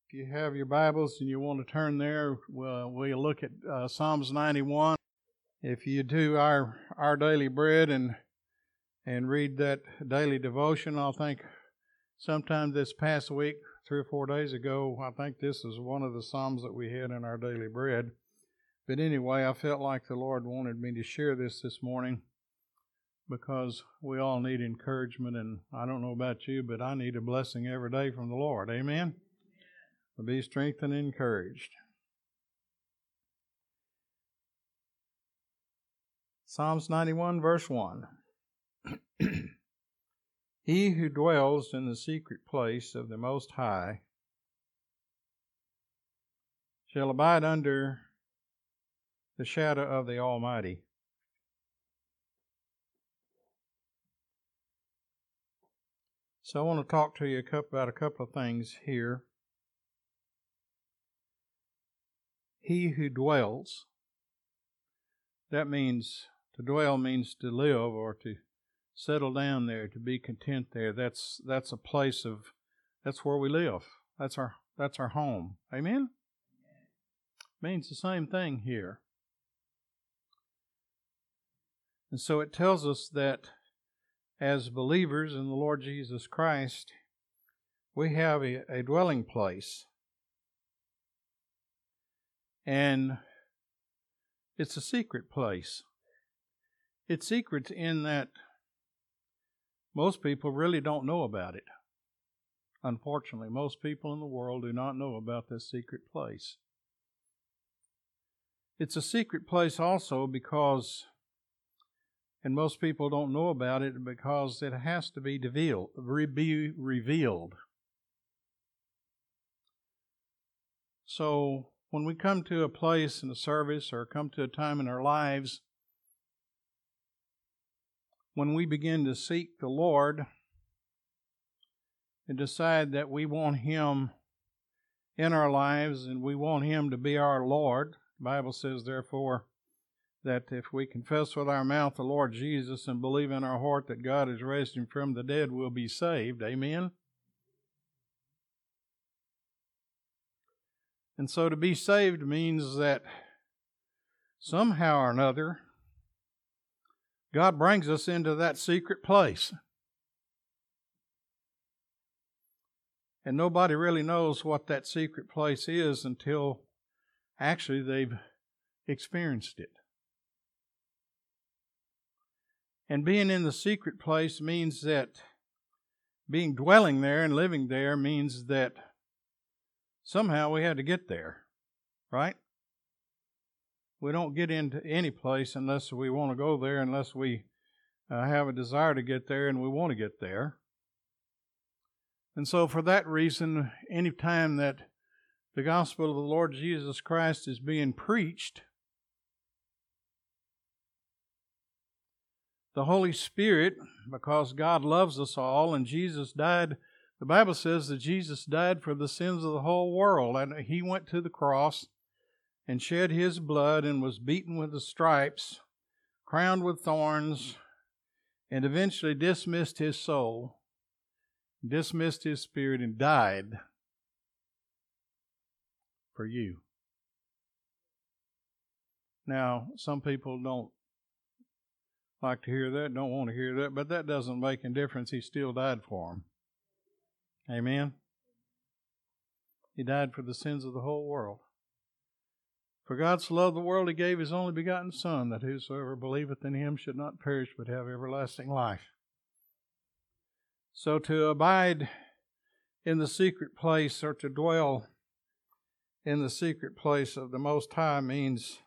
If you have your Bibles and you want to turn there, we'll look at Psalms 91. If you do our daily bread and read that daily devotion, I think sometime this past week, 3 or 4 days ago, I think this is one of the Psalms that we had in our daily bread. But anyway, I felt like the Lord wanted me to share this morning because we all need encouragement, and I don't know about you, but I need a blessing every day from the Lord. Amen? Be strengthened and encouraged. Psalms 91, verse 1. He who dwells in the secret place of the Most High shall abide under the shadow of the Almighty. So I want to talk to you about a couple of things here. He who dwells, that means, to dwell means to live or to settle down there, to be content there. That's a place of, that's where we live. That's our home. Amen? Means the same thing here. And so it tells us that as believers in the Lord Jesus Christ, we have a dwelling place. And it's a secret place. It's secret in that most people really don't know about it. Unfortunately, most people in the world do not know about this secret place. It's a secret place also because, and most people don't know about it because it has to be revealed. So, when we come to a place in a service or come to a time in our lives when we begin to seek the Lord and decide that we want Him in our lives and we want Him to be our Lord, the Bible says, therefore, that if we confess with our mouth the Lord Jesus and believe in our heart that God has raised Him from the dead, we'll be saved. Amen? And so to be saved means that somehow or another, God brings us into that secret place. And nobody really knows what that secret place is until actually they've experienced it. And being in the secret place means that dwelling there and living there means that somehow we had to get there, right? We don't get into any place unless we want to go there, unless we have a desire to get there and we want to get there. And so for that reason, any time that the gospel of the Lord Jesus Christ is being preached, the Holy Spirit, because God loves us all and Jesus died, the Bible says that Jesus died for the sins of the whole world, and He went to the cross and shed His blood and was beaten with the stripes, crowned with thorns, and eventually dismissed His soul, dismissed His spirit, and died for you. Now, some people don't like to hear that, don't want to hear that, but that doesn't make a difference. He still died for them. Amen? He died for the sins of the whole world. For God so loved the world, He gave His only begotten Son, that whosoever believeth in Him should not perish, but have everlasting life. So to abide in the secret place, or to dwell in the secret place of the Most High, means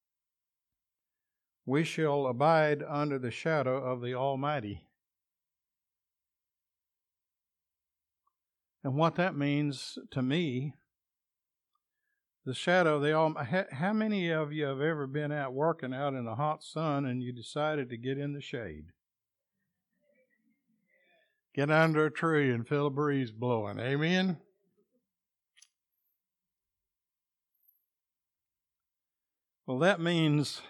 we shall abide under the shadow of the Almighty. And what that means to me, the shadow of the Almighty. How many of you have ever been out working out in the hot sun and you decided to get in the shade? Get under a tree and feel a breeze blowing. Amen? Well, that means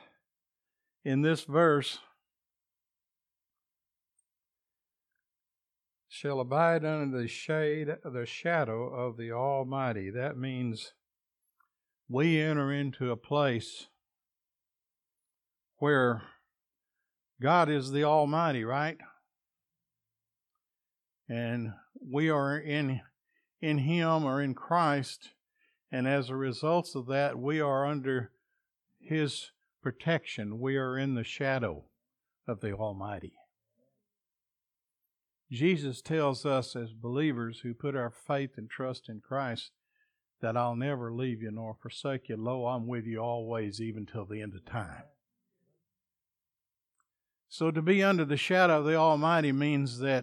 in this verse, shall abide under the shadow of the Almighty. That means we enter into a place where God is the Almighty, right? And we are in Him or in Christ, and as a result of that, we are under His protection. We are in the shadow of the Almighty. Jesus tells us as believers who put our faith and trust in Christ that I'll never leave you nor forsake you. Lo, I'm with you always, even till the end of time. So to be under the shadow of the Almighty means that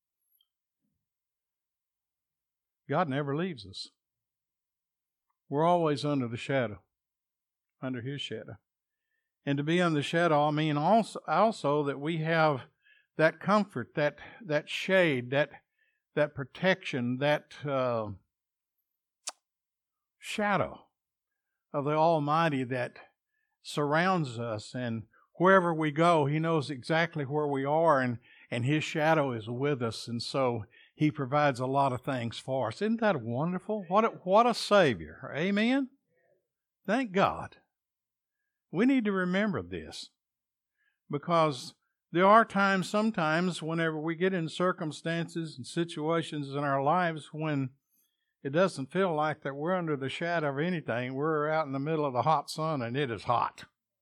God never leaves us. We're always under the shadow, under His shadow. And to be under the shadow, I mean also that we have that comfort, that shade, that protection, that shadow of the Almighty that surrounds us. And wherever we go, He knows exactly where we are, and His shadow is with us. And so He provides a lot of things for us. Isn't that wonderful? What a Savior. Amen? Thank God. We need to remember this, because there are times, sometimes, whenever we get in circumstances and situations in our lives when it doesn't feel like that we're under the shadow of anything. We're out in the middle of the hot sun and it is hot.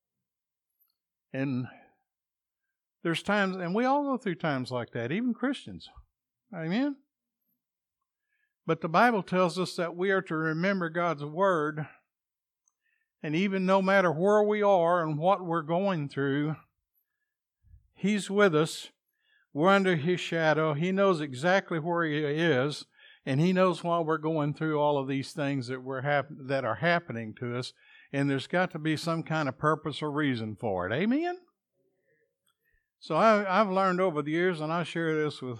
And there's times, and we all go through times like that, even Christians. Amen? But the Bible tells us that we are to remember God's Word, and even no matter where we are and what we're going through, He's with us. We're under His shadow. He knows exactly where He is, and He knows why we're going through all of these things that are happening to us, and there's got to be some kind of purpose or reason for it. Amen? So I've learned over the years, and I share this with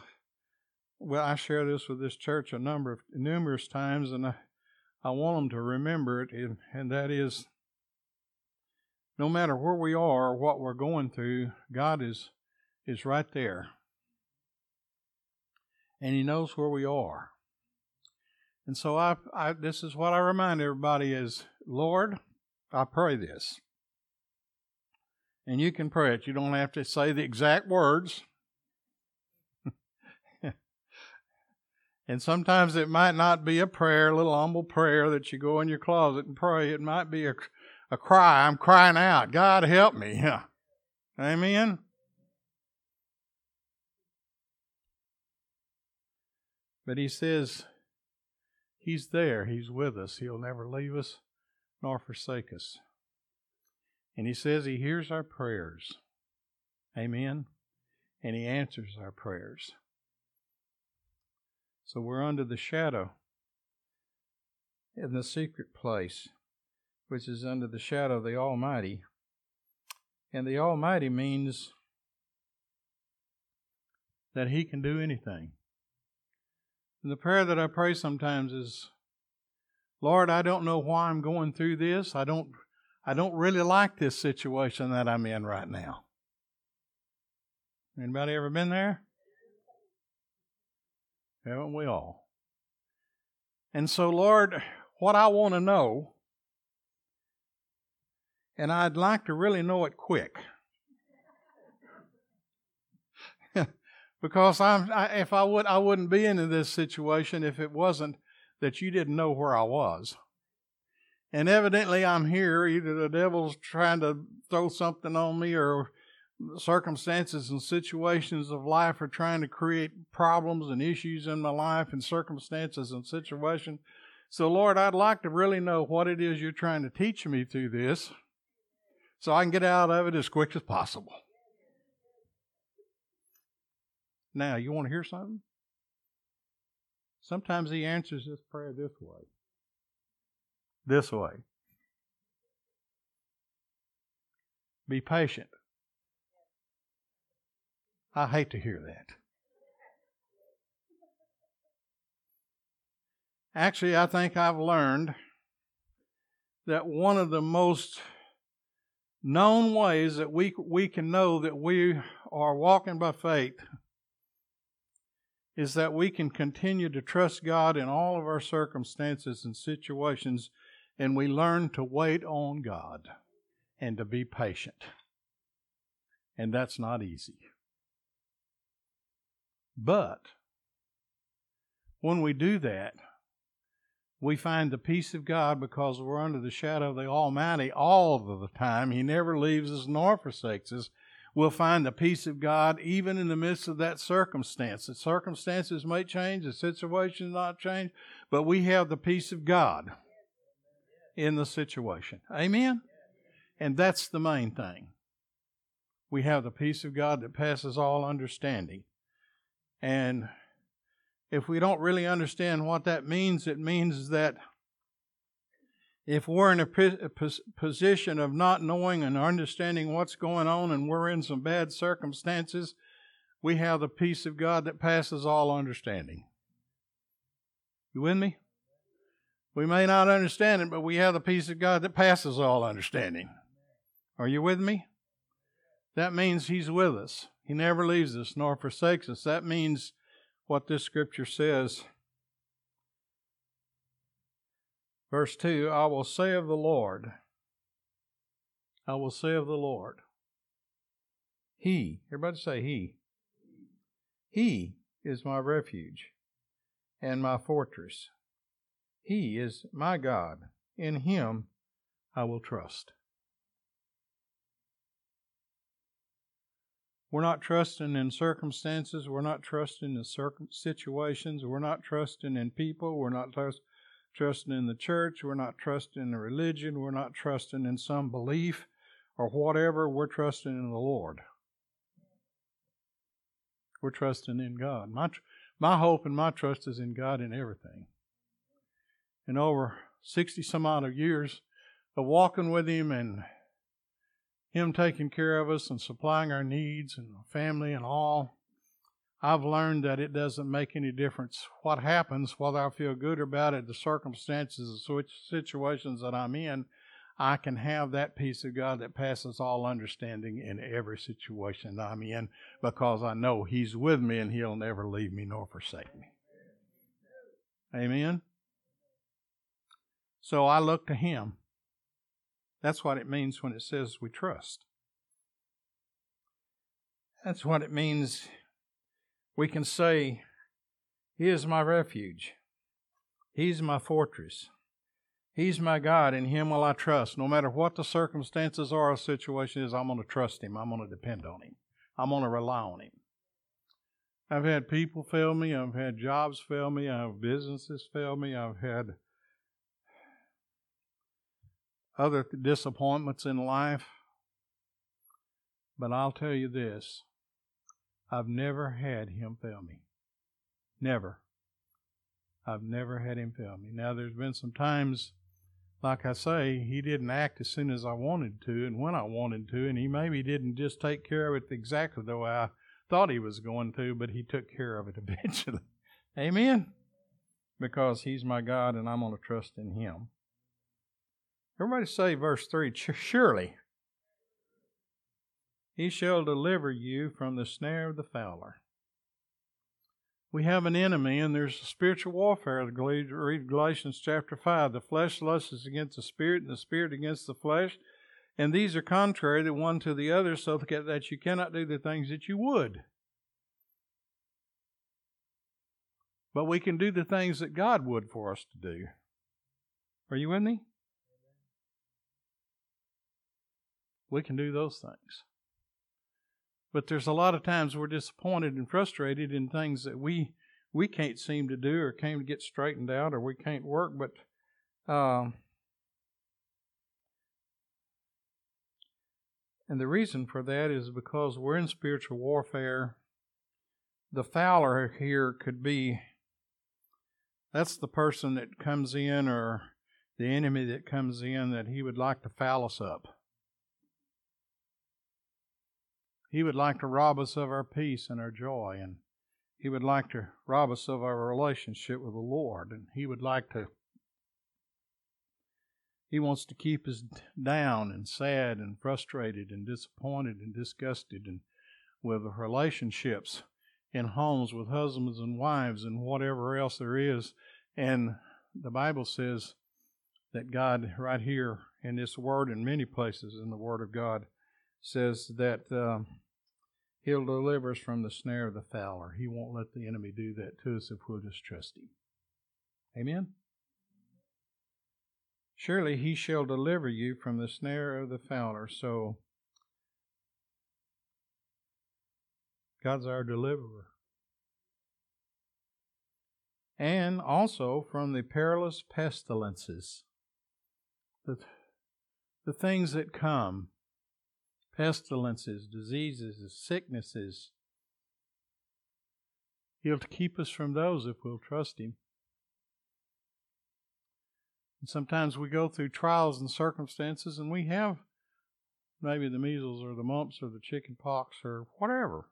this church numerous times, and I want them to remember it, and that is, no matter where we are or what we're going through, God is right there. And He knows where we are. And so this is what I remind everybody is, Lord, I pray this. And you can pray it. You don't have to say the exact words. And sometimes it might not be a prayer, a little humble prayer that you go in your closet and pray. It might be a cry. I'm crying out, God help me. Amen? But He says He's there. He's with us. He'll never leave us nor forsake us. And He says He hears our prayers. Amen? And He answers our prayers. So we're under the shadow in the secret place, which is under the shadow of the Almighty. And the Almighty means that He can do anything. And the prayer that I pray sometimes is, Lord, I don't know why I'm going through this. I don't really like this situation that I'm in right now. Anybody ever been there? Haven't we all? And so, Lord, what I want to know, and I'd like to really know it quick, because I wouldn't be in this situation if it wasn't that You didn't know where I was. And evidently I'm here, either the devil's trying to throw something on me, or circumstances and situations of life are trying to create problems and issues in my life, and circumstances and situations. So, Lord, I'd like to really know what it is You're trying to teach me through this, so I can get out of it as quick as possible. Now, you want to hear something? Sometimes He answers this prayer this way. This way. Be patient. I hate to hear that. Actually, I think I've learned that one of the most known ways that we can know that we are walking by faith is that we can continue to trust God in all of our circumstances and situations, and we learn to wait on God and to be patient. And that's not easy. But when we do that, we find the peace of God because we're under the shadow of the Almighty all of the time. He never leaves us nor forsakes us. We'll find the peace of God even in the midst of that circumstance. The circumstances may change, the situation not change, but we have the peace of God in the situation. Amen? And that's the main thing. We have the peace of God that passes all understanding. And if we don't really understand what that means, it means that if we're in a position of not knowing and understanding what's going on and we're in some bad circumstances, we have the peace of God that passes all understanding. You with me? We may not understand it, but we have the peace of God that passes all understanding. Are you with me? That means He's with us. He never leaves us nor forsakes us. That means what this scripture says. Verse 2, I will say of the Lord, I will say of the Lord, He, everybody say He. He is my refuge and my fortress. He is my God. In Him I will trust. We're not trusting in circumstances. We're not trusting in situations. We're not trusting in people. We're not trusting in the church. We're not trusting in religion. We're not trusting in some belief or whatever. We're trusting in the Lord. We're trusting in God. My hope and my trust is in God in everything. And over 60 some odd of years of walking with Him and Him taking care of us and supplying our needs and family and all, I've learned that it doesn't make any difference what happens, whether I feel good or bad at the circumstances or situations that I'm in. I can have that peace of God that passes all understanding in every situation that I'm in because I know He's with me and He'll never leave me nor forsake me. Amen? So I look to Him. That's what it means when it says we trust. That's what it means. We can say, He is my refuge. He's my fortress. He's my God. In Him will I trust. No matter what the circumstances or the situation is, I'm going to trust Him. I'm going to depend on Him. I'm going to rely on Him. I've had people fail me. I've had jobs fail me. I've businesses fail me. I've had other disappointments in life. But I'll tell you this. I've never had Him fail me. Never. I've never had Him fail me. Now, there's been some times, like I say, He didn't act as soon as I wanted to and when I wanted to, and He maybe didn't just take care of it exactly the way I thought He was going to, but He took care of it eventually. Amen? Because He's my God and I'm going to trust in Him. Everybody say verse 3, surely He shall deliver you from the snare of the fowler. We have an enemy, and there's a spiritual warfare. Read Galatians chapter 5. The flesh lusts against the Spirit, and the Spirit against the flesh. And these are contrary the one to the other, so that you cannot do the things that you would. But we can do the things that God would for us to do. Are you with me? We can do those things. But there's a lot of times we're disappointed and frustrated in things that we can't seem to do or can't get straightened out or we can't work. But and the reason for that is because we're in spiritual warfare. The fowler here could be, that's the person that comes in or the enemy that comes in that he would like to foul us up. He would like to rob us of our peace and our joy, and He would like to rob us of our relationship with the Lord, and He wants to keep us down and sad and frustrated and disappointed and disgusted and with relationships. in homes with husbands and wives and whatever else there is. And the Bible says that God, right here in this word, in many places in the Word of God, says that He'll deliver us from the snare of the fowler. He won't let the enemy do that to us if we'll just trust Him. Amen? Surely He shall deliver you from the snare of the fowler. So, God's our deliverer. And also from the perilous pestilences. The things that come. Pestilences, diseases, sicknesses. He'll keep us from those if we'll trust Him. And sometimes we go through trials and circumstances and we have maybe the measles or the mumps or the chicken pox or whatever.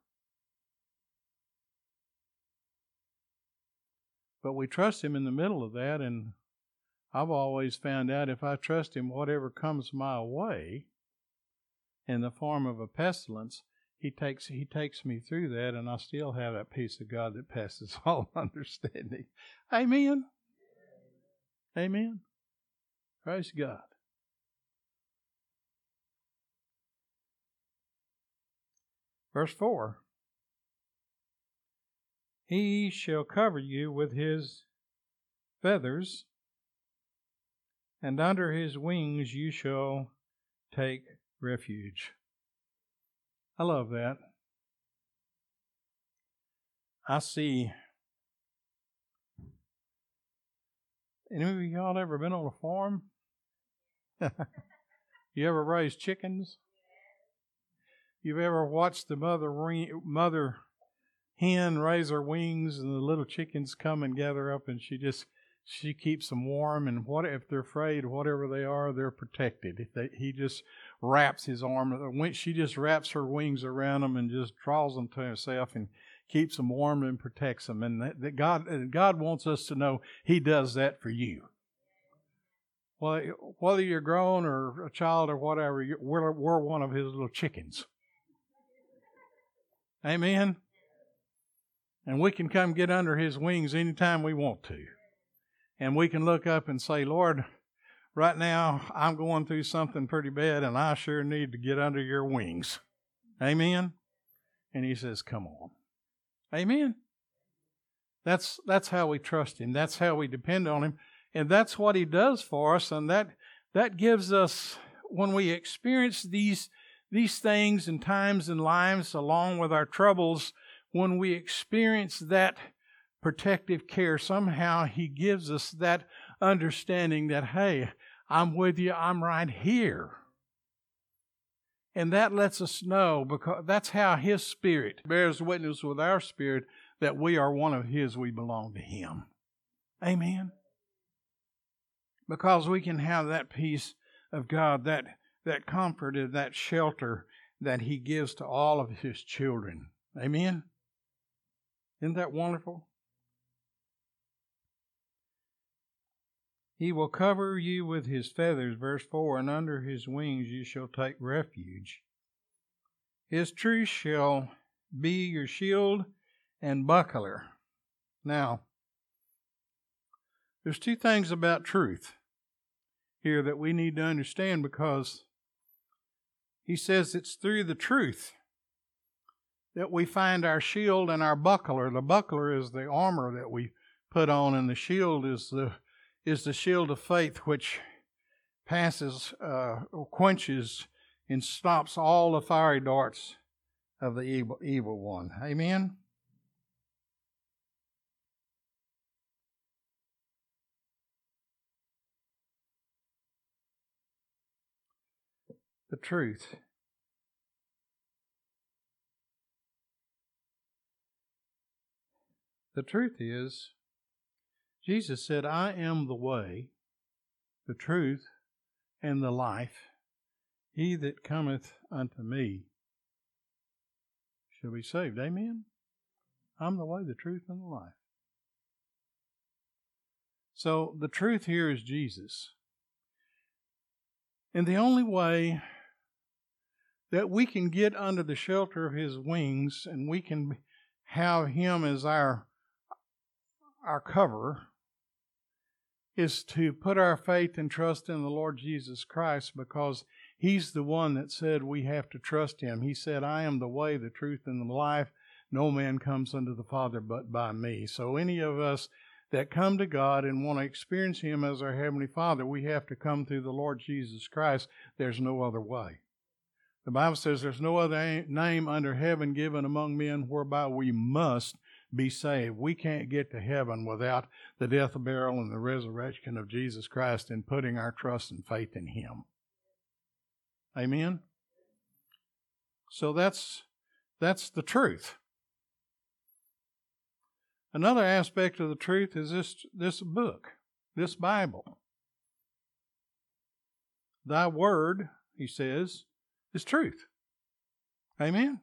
But we trust Him in the middle of that, and I've always found out if I trust Him, whatever comes my way in the form of a pestilence, He takes me through that, and I still have that peace of God that passes all understanding. Amen. Amen. Praise God. Verse 4. He shall cover you with His feathers, and under His wings you shall take refuge. I love that. I see. Any of y'all ever been on a farm? You ever raised chickens? You've ever watched the mother hen raise her wings and the little chickens come and gather up, and she keeps them warm, and what if they're afraid, whatever they are, they're protected. He just wraps his arm, she just wraps her wings around them and just draws them to herself and keeps them warm and protects them. And that God wants us to know He does that for you. Well, whether you're grown or a child or whatever, we're one of His little chickens. Amen. And we can come get under His wings anytime we want to. And we can look up and say, Lord, right now I'm going through something pretty bad and I sure need to get under your wings. Amen? And He says, come on. Amen? That's how we trust Him. That's how we depend on Him. And that's what He does for us. And that gives us, when we experience these things and times and lives along with our troubles, when we experience that protective care, somehow He gives us that understanding that, hey, I'm with you, I'm right here. And that lets us know, because that's how His Spirit bears witness with our spirit that we are one of His, we belong to Him. Amen? Because we can have that peace of God, that comfort and that shelter that He gives to all of His children. Amen? Isn't that wonderful? He will cover you with His feathers, verse 4, and under His wings you shall take refuge. His truth shall be your shield and buckler. Now, there's two things about truth here that we need to understand, because He says it's through the truth that we find our shield and our buckler. The buckler is the armor that we put on, and the shield is the shield of faith, which quenches and stops all the fiery darts of the evil one. Amen? The truth. The truth is, Jesus said, I am the way, the truth, and the life. He that cometh unto me shall be saved. Amen? I'm the way, the truth, and the life. So the truth here is Jesus. And the only way that we can get under the shelter of His wings and we can have Him as our cover is to put our faith and trust in the Lord Jesus Christ, because He's the one that said we have to trust Him. He said, I am the way, the truth, and the life. No man comes unto the Father but by me. So any of us that come to God and want to experience Him as our Heavenly Father, we have to come through the Lord Jesus Christ. There's no other way. The Bible says there's no other name under heaven given among men whereby we must be saved. We can't get to heaven without the death, burial, and the resurrection of Jesus Christ and putting our trust and faith in Him. Amen? So that's the truth. Another aspect of the truth is this book, this Bible. Thy word, He says, is truth. Amen?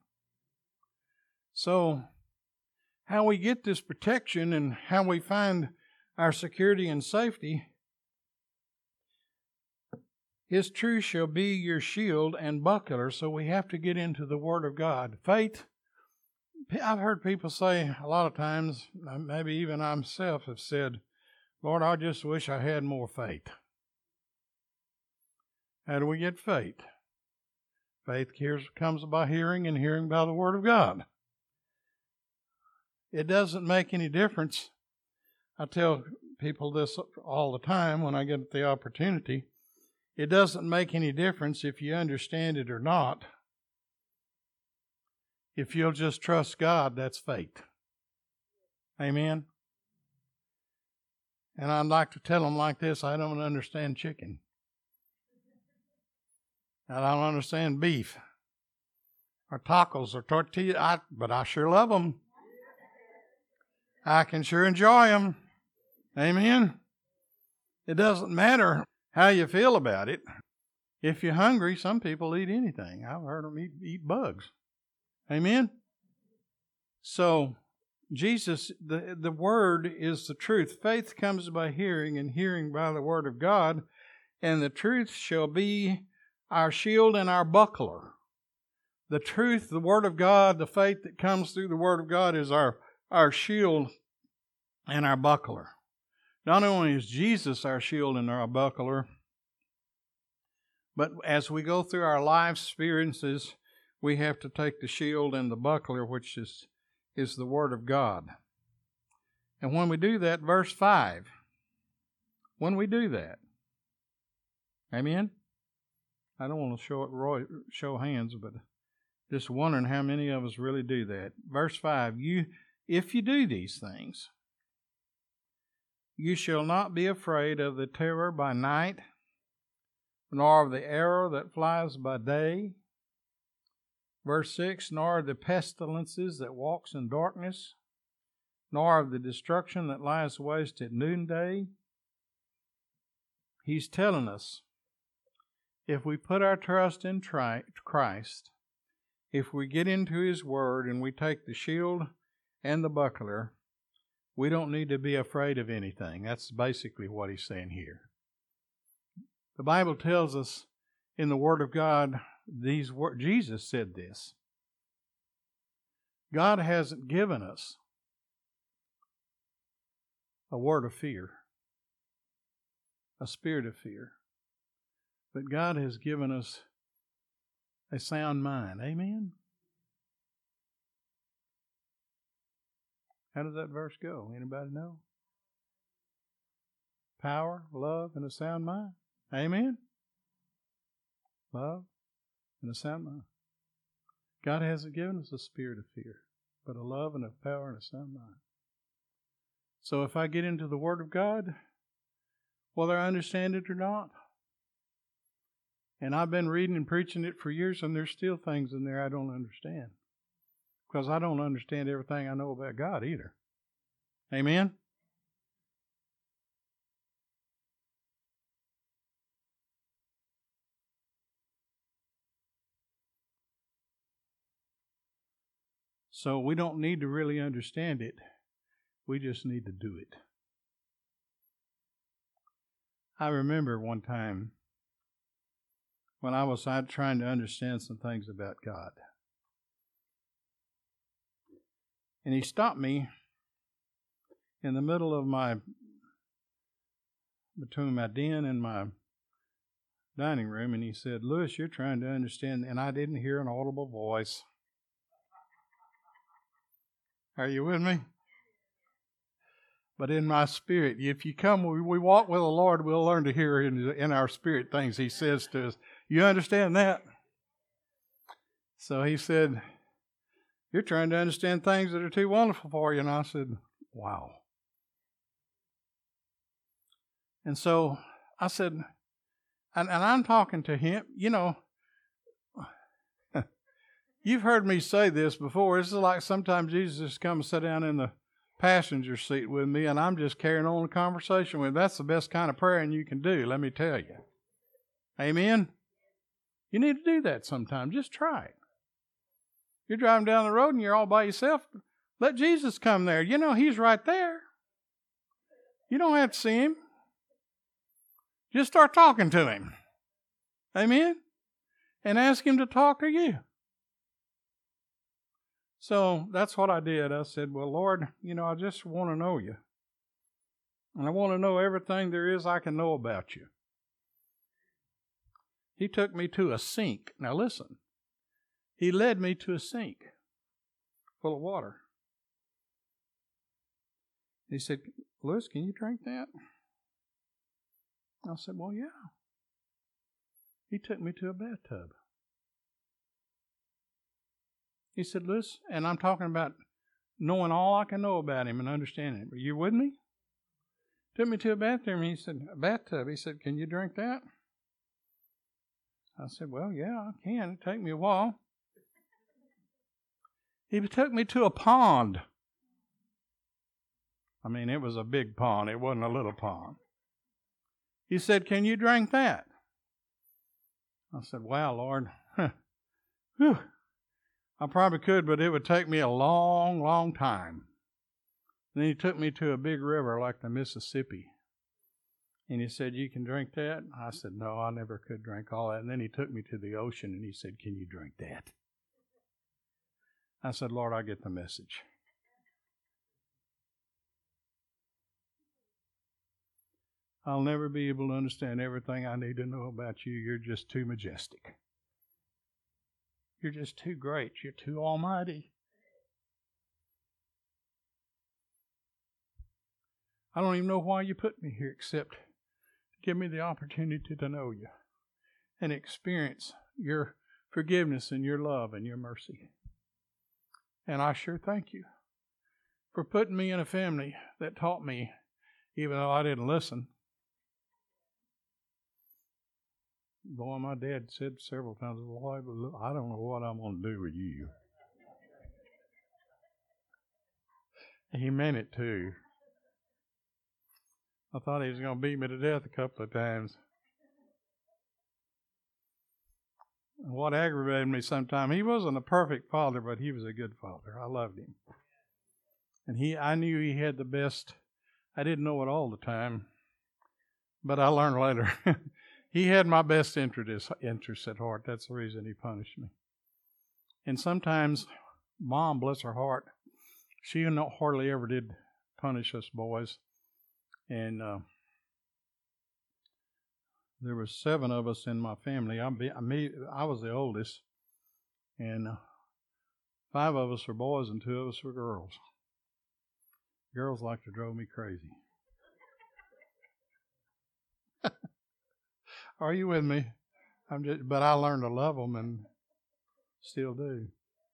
So, how we get this protection and how we find our security and safety, His truth shall be your shield and buckler. So we have to get into the Word of God. Faith, I've heard people say a lot of times, maybe even I myself have said, Lord, I just wish I had more faith. How do we get faith? Faith comes by hearing, and hearing by the Word of God. It doesn't make any difference. I tell people this all the time when I get the opportunity. It doesn't make any difference if you understand it or not. If you'll just trust God, that's faith. Amen? And I'd like to tell them like this, I don't understand chicken. I don't understand beef or tacos or tortillas, but I sure love them. I can sure enjoy them. Amen? It doesn't matter how you feel about it. If you're hungry, some people eat anything. I've heard them eat bugs. Amen? So, Jesus, the Word is the truth. Faith comes by hearing, and hearing by the Word of God. And the truth shall be our shield and our buckler. The truth, the Word of God, the faith that comes through the Word of God is our shield and our buckler. Not only is Jesus our shield and our buckler, but as we go through our life experiences, we have to take the shield and the buckler, which is the Word of God. And when we do that, verse 5, when we do that, amen? I don't want to show hands, but just wondering how many of us really do that. Verse 5, if you do these things, you shall not be afraid of the terror by night, nor of the arrow that flies by day. Verse 6, nor of the pestilences that walks in darkness, nor of the destruction that lies waste at noonday. He's telling us, if we put our trust in Christ, if we get into His Word and we take the shield and the buckler, we don't need to be afraid of anything. That's basically what He's saying here. The Bible tells us in the Word of God, these words. Jesus said this. God hasn't given us a word of fear, a spirit of fear, but God has given us a sound mind. Amen? How does that verse go? Anybody know? Power, love, and a sound mind. Amen? Love and a sound mind. God hasn't given us a spirit of fear, but a love and a power and a sound mind. So if I get into the Word of God, whether I understand it or not, and I've been reading and preaching it for years, and there's still things in there I don't understand. Because I don't understand everything I know about God either. Amen? So we don't need to really understand it. We just need to do it. I remember one time when I was trying to understand some things about God. And he stopped me in the middle of between my den and my dining room, and he said, "Lewis, you're trying to understand," and I didn't hear an audible voice. Are you with me? But in my spirit, if you come, we walk with the Lord, we'll learn to hear in our spirit things He says to us. You understand that? So he said, "You're trying to understand things that are too wonderful for you." And I said, "Wow." And so I said, and I'm talking to him, you've heard me say this before. This is like sometimes Jesus comes and sit down in the passenger seat with me, and I'm just carrying on a conversation with him. That's the best kind of praying you can do, let me tell you. Amen? You need to do that sometime. Just try it. You're driving down the road and you're all by yourself. Let Jesus come there. He's right there. You don't have to see Him. Just start talking to Him. Amen? And ask Him to talk to you. So that's what I did. I said, "Well, Lord, I just want to know You. And I want to know everything there is I can know about You." He took me to a sink. Now listen. He led me to a sink full of water. He said, "Lewis, can you drink that?" I said, "Well, yeah." He took me to a bathtub. He said, "Lewis," and I'm talking about knowing all I can know about Him and understanding it. Are you with me? Took me to a bathroom. He said, "A bathtub." He said, "Can you drink that?" I said, "Well, yeah, I can. It'll take me a while." He took me to a pond. I mean, it was a big pond. It wasn't a little pond. He said, "Can you drink that?" I said, "Wow, Lord. Whew. I probably could, but it would take me a long, long time." Then he took me to a big river like the Mississippi. And he said, "You can drink that?" I said, "No, I never could drink all that." And then he took me to the ocean and he said, "Can you drink that?" I said, "Lord, I get the message." I'll never be able to understand everything I need to know about You. You're just too majestic. You're just too great. You're too almighty. I don't even know why You put me here except to give me the opportunity to know You and experience Your forgiveness and Your love and Your mercy. And I sure thank You for putting me in a family that taught me, even though I didn't listen. Boy, my dad said several times, "Boy, I don't know what I'm going to do with you." He meant it too. I thought he was going to beat me to death a couple of times. What aggravated me sometimes, he wasn't a perfect father, but he was a good father. I loved him. And I knew he had the best. I didn't know it all the time, but I learned later. He had my best interests at heart. That's the reason he punished me. And sometimes, Mom, bless her heart, she hardly ever did punish us boys. And there were 7 of us in my family. I was the oldest, and 5 of us were boys and 2 of us were girls. Girls like to drove me crazy. Are you with me? But I learned to love them and still do.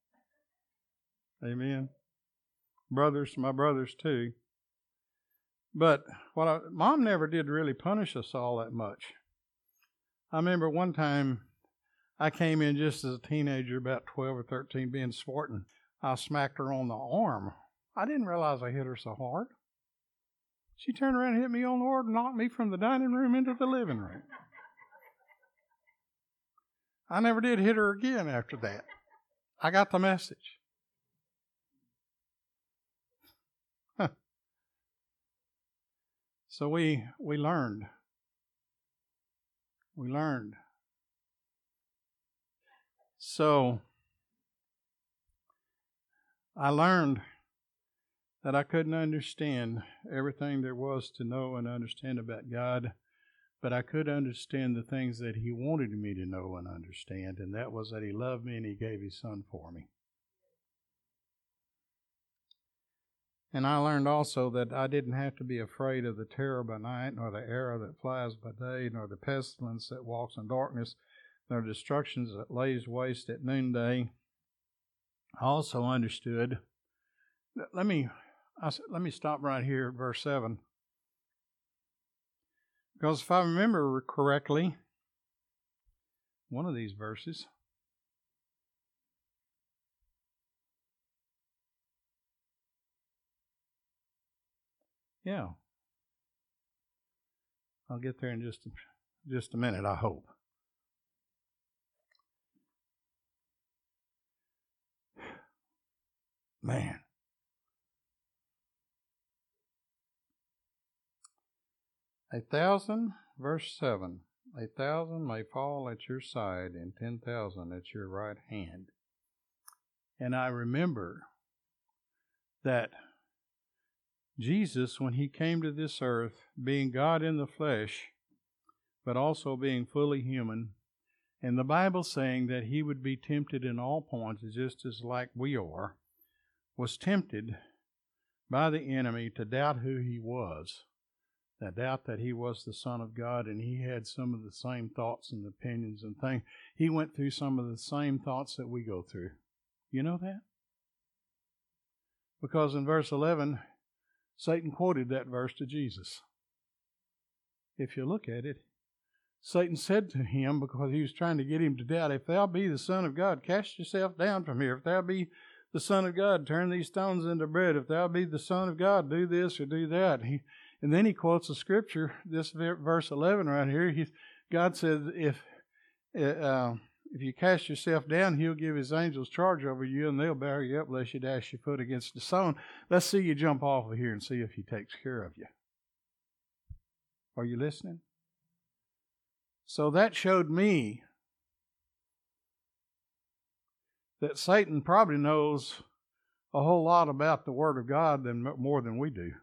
Amen. My brothers too. But Mom never did really punish us all that much. I remember one time I came in just as a teenager, about 12 or 13, being sporting. I smacked her on the arm. I didn't realize I hit her so hard. She turned around and hit me on the arm and knocked me from the dining room into the living room. I never did hit her again after that. I got the message. So we learned. We learned. So I learned that I couldn't understand everything there was to know and understand about God, but I could understand the things that He wanted me to know and understand, and that was that He loved me and He gave His Son for me. And I learned also that I didn't have to be afraid of the terror by night, nor the arrow that flies by day, nor the pestilence that walks in darkness, nor destructions that lays waste at noonday. I also understood. Let me stop right here at verse 7. Because if I remember correctly, one of these verses, yeah, I'll get there in just a minute, I hope. Man. Verse 7, 1,000 may fall at your side and 10,000 at your right hand. And I remember that Jesus, when He came to this earth, being God in the flesh, but also being fully human, and the Bible saying that He would be tempted in all points, just as like we are, was tempted by the enemy to doubt who He was. The doubt that He was the Son of God, and He had some of the same thoughts and opinions and things. He went through some of the same thoughts that we go through. You know that? Because in verse 11, Satan quoted that verse to Jesus. If you look at it, Satan said to Him, because he was trying to get Him to doubt, if thou be the Son of God, cast yourself down from here. If thou be the Son of God, turn these stones into bread. If thou be the Son of God, do this or do that. And then he quotes the scripture, this verse 11 right here. God said, if you cast yourself down, He'll give His angels charge over you, and they'll bear you up lest you dash your foot against the stone. Let's see you jump off of here and see if He takes care of you. Are you listening? So that showed me that Satan probably knows a whole lot about the Word of God more than we do.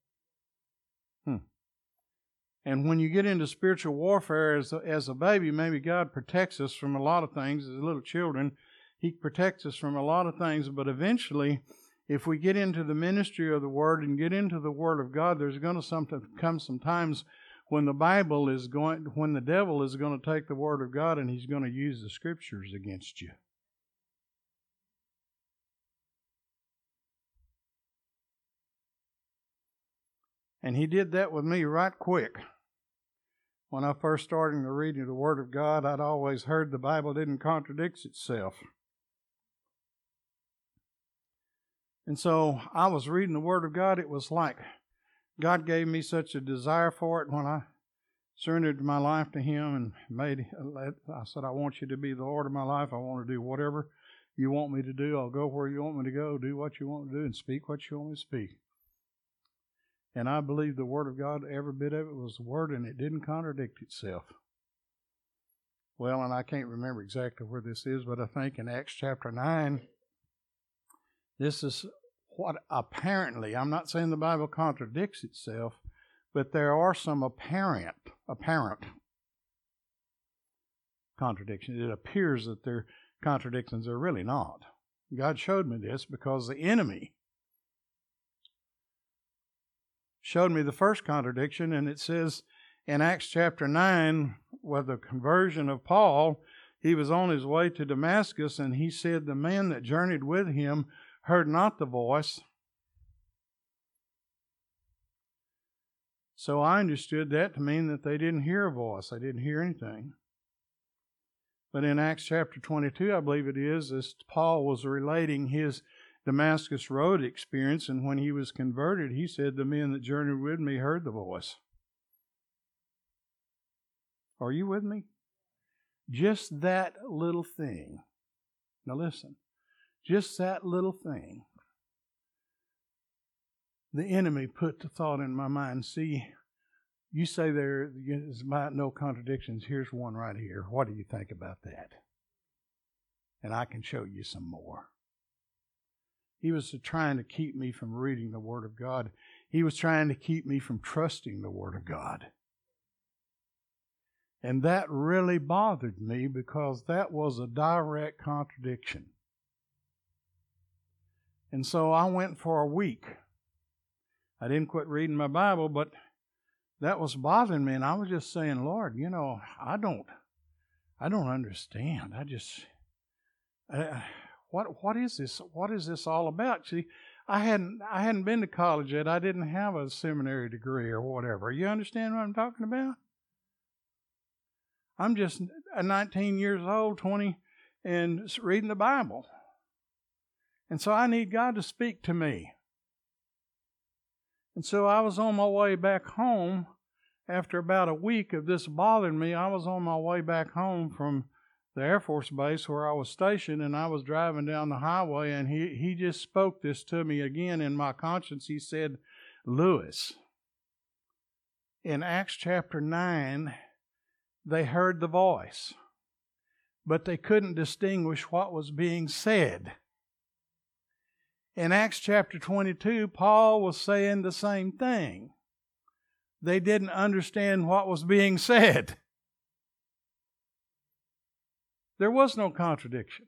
And when you get into spiritual warfare as a baby, maybe God protects us from a lot of things. As little children, He protects us from a lot of things. But eventually, if we get into the ministry of the Word and get into the Word of God, there's going to come some times when the devil is going to take the Word of God and he's going to use the Scriptures against you. And he did that with me right quick. When I first started reading the Word of God, I'd always heard the Bible didn't contradict itself. And so I was reading the Word of God. It was like God gave me such a desire for it when I surrendered my life to Him and I said, I want you to be the Lord of my life. I want to do whatever you want me to do. I'll go where you want me to go, do what you want me to do, and speak what you want me to speak. And I believe the Word of God, every bit of it was the Word, and it didn't contradict itself. Well, and I can't remember exactly where this is, but I think in Acts chapter 9, this is what apparently, I'm not saying the Bible contradicts itself, but there are some apparent contradictions. It appears that they're contradictions. They're really not. God showed me this because the enemy showed me the first contradiction, and it says in Acts chapter 9, with the conversion of Paul, he was on his way to Damascus, and he said the men that journeyed with him heard not the voice. So I understood that to mean that they didn't hear a voice. They didn't hear anything. But in Acts chapter 22, I believe it is, as Paul was relating his Damascus Road experience, and when he was converted, he said, the men that journeyed with me heard the voice. Are you with me? Just that little thing. Now listen, just that little thing. The enemy put the thought in my mind, see, you say there is no contradictions. Here's one right here. What do you think about that? And I can show you some more. He was trying to keep me from reading the Word of God. He was trying to keep me from trusting the Word of God. And that really bothered me because that was a direct contradiction. And so I went for a week. I didn't quit reading my Bible, but that was bothering me. And I was just saying, Lord, I don't understand. What is this? What is this all about? See, I hadn't been to college yet. I didn't have a seminary degree or whatever. You understand what I'm talking about? I'm just 19 years old, 20, and reading the Bible. And so I need God to speak to me. And so I was on my way back home. After about a week of this bothering me, I was on my way back home from the Air Force Base where I was stationed, and I was driving down the highway, and he just spoke this to me again in my conscience. He said, Lewis, in Acts chapter 9, they heard the voice, but they couldn't distinguish what was being said. In Acts chapter 22, Paul was saying the same thing. They didn't understand what was being said. There was no contradiction.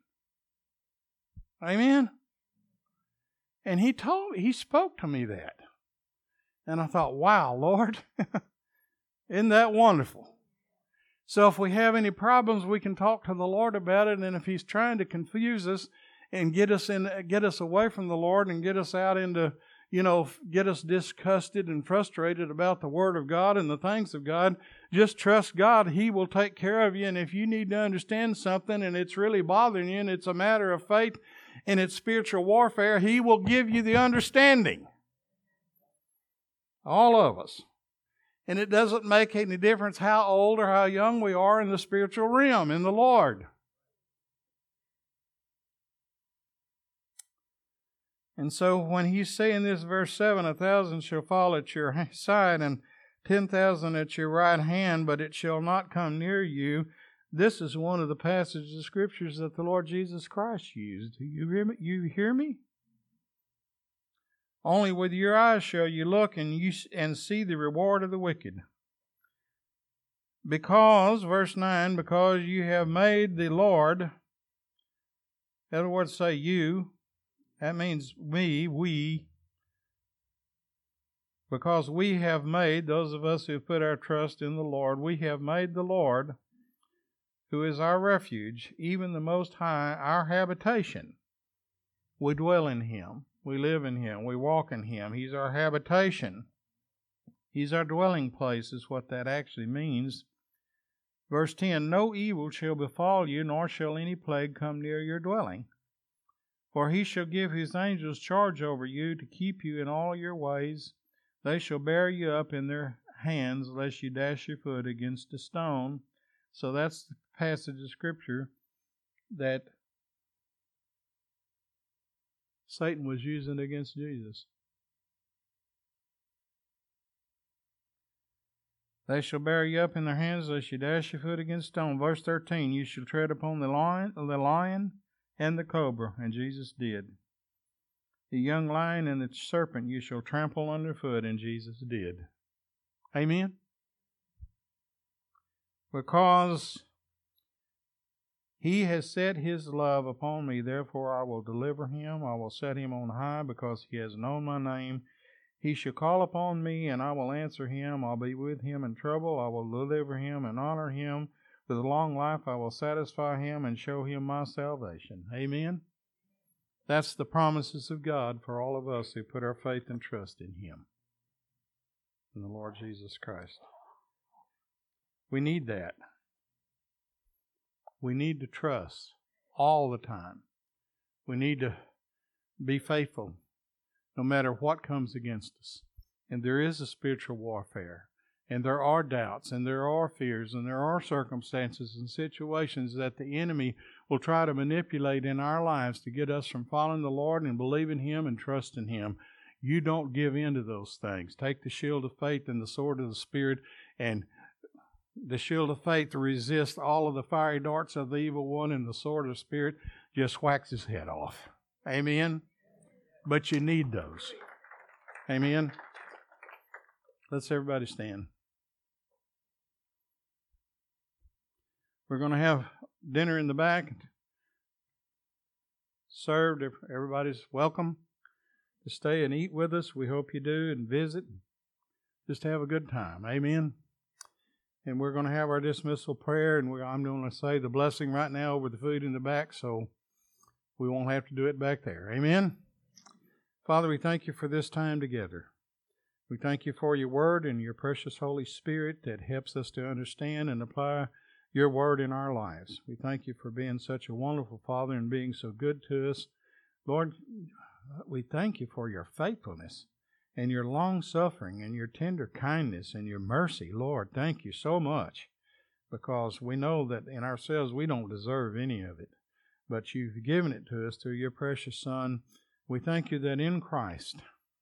Amen? And he spoke to me that. And I thought, wow, Lord, isn't that wonderful? So if we have any problems, we can talk to the Lord about it. And if He's trying to confuse us and get us away from the Lord and get us out into, get us disgusted and frustrated about the Word of God and the things of God, just trust God. He will take care of you. And if you need to understand something and it's really bothering you and it's a matter of faith and it's spiritual warfare, He will give you the understanding. All of us. And it doesn't make any difference how old or how young we are in the spiritual realm, in the Lord. And so when He's saying this, verse 7, 1,000 shall fall at your side and 10,000 at your right hand, but it shall not come near you. This is one of the passages of Scriptures that the Lord Jesus Christ used. Do you hear me? You hear me? Only with your eyes shall you look and see the reward of the wicked. Because, verse 9, because you have made the Lord, in other words, say you, that means me, we, because we have made, those of us who put our trust in the Lord, we have made the Lord, who is our refuge, even the Most High, our habitation. We dwell in Him. We live in Him. We walk in Him. He's our habitation. He's our dwelling place is what that actually means. Verse 10, no evil shall befall you, nor shall any plague come near your dwelling. For He shall give His angels charge over you to keep you in all your ways. They shall bear you up in their hands, lest you dash your foot against a stone. So that's the passage of Scripture that Satan was using against Jesus. They shall bear you up in their hands, lest you dash your foot against stone. Verse 13, you shall tread upon the lion and the cobra, and Jesus did. The young lion and the serpent you shall trample underfoot, and Jesus did. Amen? Because He has set His love upon me, therefore I will deliver him. I will set him on high, because he has known my name. He shall call upon me, and I will answer him. I'll be with him in trouble. I will deliver him and honor him. With a long life I will satisfy him and show him my salvation. Amen? That's the promises of God for all of us who put our faith and trust in Him, in the Lord Jesus Christ. We need that. We need to trust all the time. We need to be faithful no matter what comes against us. And there is a spiritual warfare. And there are doubts, and there are fears, and there are circumstances and situations that the enemy will try to manipulate in our lives to get us from following the Lord and believing Him and trusting Him. You don't give in to those things. Take the shield of faith and the sword of the Spirit, and the shield of faith to resist all of the fiery darts of the evil one, and the sword of the Spirit just whacks his head off. Amen? but you need those. Amen. Let's everybody stand. We're going to have dinner in the back served. Everybody's welcome to stay and eat with us. We hope you do, and visit. Just have a good time. Amen. And we're going to have our dismissal prayer, and I'm going to say the blessing right now over the food in the back, so we won't have to do it back there. Amen. Father, we thank you for this time together. We thank you for your word and your precious Holy Spirit that helps us to understand and apply your word in our lives. We thank you for being such a wonderful Father and being so good to us. Lord, we thank you for your faithfulness and your long-suffering and your tender kindness and your mercy. Lord, thank you so much, because we know that in ourselves we don't deserve any of it, but you've given it to us through your precious Son. We thank you that in Christ,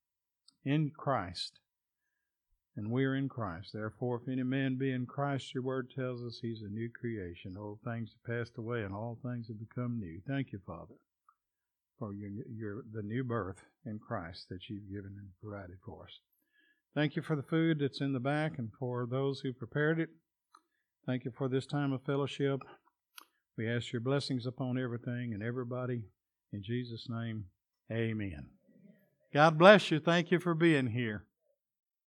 and we are in Christ. Therefore, if any man be in Christ, your word tells us he's a new creation. Old things have passed away, and all things have become new. Thank you, Father, for the new birth in Christ that you've given and provided for us. Thank you for the food that's in the back and for those who prepared it. Thank you for this time of fellowship. We ask your blessings upon everything and everybody. In Jesus' name, amen. God bless you. Thank you for being here.